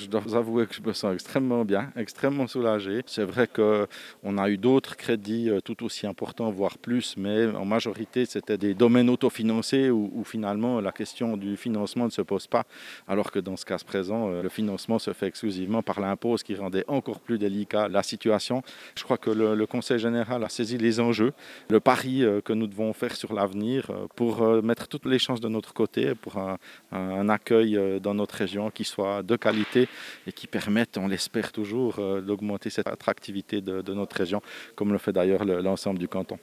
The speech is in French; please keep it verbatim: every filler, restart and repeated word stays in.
je dois vous avouer que je me sens extrêmement bien, extrêmement soulagé. C'est vrai qu'on a eu d'autres crédits euh, tout aussi importants, voire plus, mais en majorité, c'était des domaines autofinancés où, où finalement la question du financement ne se pose pas, alors que dans ce cas présent, euh, le financement se fait exclusivement par l'impôt, ce qui rendait encore plus délicat la situation. Je crois que le, le Conseil général a saisi les enjeux, le pari euh, que nous devons faire sur l'avenir euh, pour euh, mettre toutes les chances de notre côté, pour un, un accueil euh, dans notre région qui soit de qualité et qui permette, on l'espère toujours, euh, d'augmenter cette attractivité de, de notre région, comme le fait d'ailleurs le- l'ensemble du canton.